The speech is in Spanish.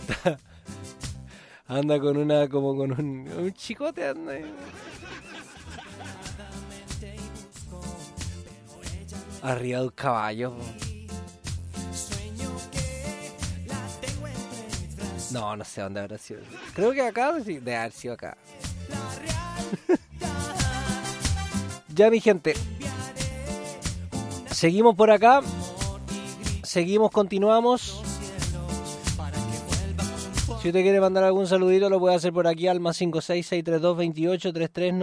Anda con una, como con un chicote, anda. Arriba de un caballo. No sé dónde habrá sido. Creo que acá, sí, debe haber sido acá. Ya, mi gente. Seguimos por acá. Seguimos, continuamos. Si usted quiere mandar algún saludito, lo puede hacer por aquí al +56 632 28 33